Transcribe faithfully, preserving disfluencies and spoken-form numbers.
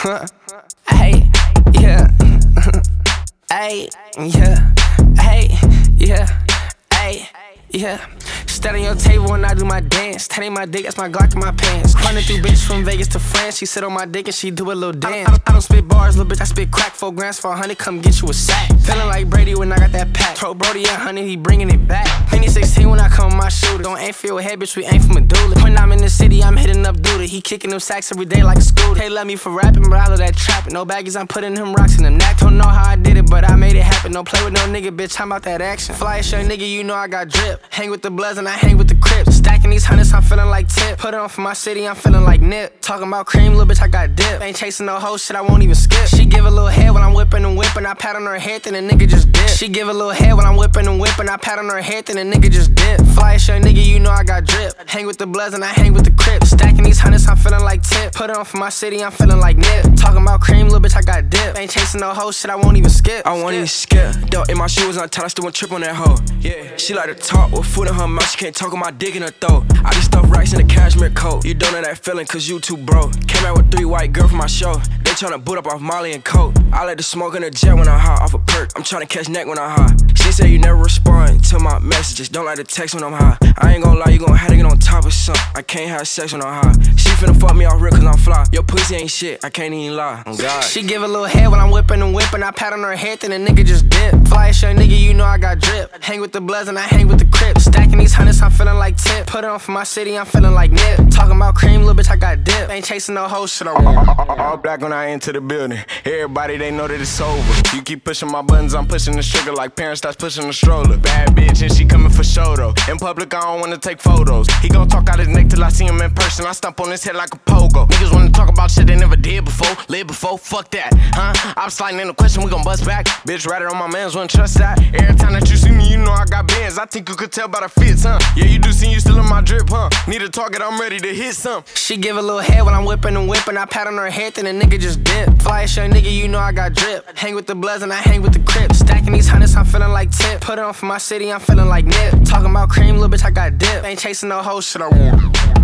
Hey, yeah. Hey, yeah. Hey, yeah. Hey, yeah. Stand on your table when I do my dance. Tatting my dick, that's my Glock in my pants. Running through bitches from Vegas to France. She sit on my dick and she do a little dance. I, I, I don't spit bars, little bitch, I spit crack. Four grams for a hundred, come get you a sack. Feeling like Brady when I got that pack. Throw Brody a hundred, he bringing it back. twenty sixteen when I come with my shooter. Don't aim for your head, bitch, we aim for medulla. When I'm in the city, I'm hitting up Duda. He kicking them sacks every day like a scooter. They love me for rapping, but I love that trapping. No baggies, I'm putting him rocks in the neck. Don't know how I did it, but I made it happen. Don't play with no nigga, bitch, I'm out that action. Flyest young nigga, you know I got drip. Hang with the Bloods and I hang with the Crips. Stacking these hundreds, I'm feeling like Tip. Put it on for my city, I'm feeling like Nip. Talking about cream, little bitch, I got dip. Ain't chasing no hoe shit, I won't even skip. She give a little head when I'm whipping and whipping. I pat on her head, then the nigga just dip. She give a little head when I'm whipping and whipping. I pat on her head, then the nigga just dip. Flyest young nigga, you know I got drip. Hang with the Bloods and I hang with the Crips. Stacking these hundreds, I'm feeling like Tip. Put it on for my city, I'm feeling like Nip. Talking about cream, little bitch, I got dip. Ain't chasing no hoe shit, I won't even skip. I won't even skip. Though in my shoes untied, I still want trip on that hoe. Yeah, she like to talk with food in her mouth. She can't talk with my dick in her throat. I just stuff racks in a cashmere coat. You don't know that feeling cause you too broke. Came out with three white girls for my show. They tryna boot up off Molly and Coke. I like to smoke in the jet when I'm high, off a perk. I'm tryna catch neck when I'm high. She said you never respond to my messages. Don't like to text when I'm high. I ain't gon' lie, you gon' have to get on top of something. I can't have sex when I'm high. She finna fuck me off real cause I'm fly. Your pussy ain't shit, I can't even lie. Oh God. She give a little head when I'm whipping and whipping. I pat on her head, then the nigga just dip. Flyest young nigga, you know I got drip. Hang with the Bloods and I hang with the Crips. Stacking these hundreds, I'm feeling like Tip. Put it on for my city, I'm feeling like Nip. Talking about cream, little bitch, I got dip. Ain't chasing no hoe shit, I want. All black when I enter the building. Everybody, they know that it's over. You keep pushing my buttons, I'm pushing the trigger like parents that's pushing the stroller. Bad bitch and she coming for show though. In public, I don't wanna take photos. He gon' talk out his neck till I see him in person. I stomp on his head like a pogo. Niggas wanna talk about shit they never did before, lived before, fuck that, huh? I'm sliding in the question, we gon' bust back. Bitch, right on my mans, wouldn't trust that. Every time that you see me, you know I got bands. I think you could tell by the fits, huh? Yeah, you do see you still in my drip, huh? Need a target, I'm ready to hit some. She give a little head when I'm whipping and whipping. I pat on her head, then the nigga just dip. Flyest young nigga, you know I got drip. Hang with the Bloods and I hang with the Crips. Stacking these hundreds, I'm feeling like Tip. Put it on for my city, I'm feeling like Nip. Talking about cream, little bitch, I got dip. Ain't chasing no hoe shit, I want.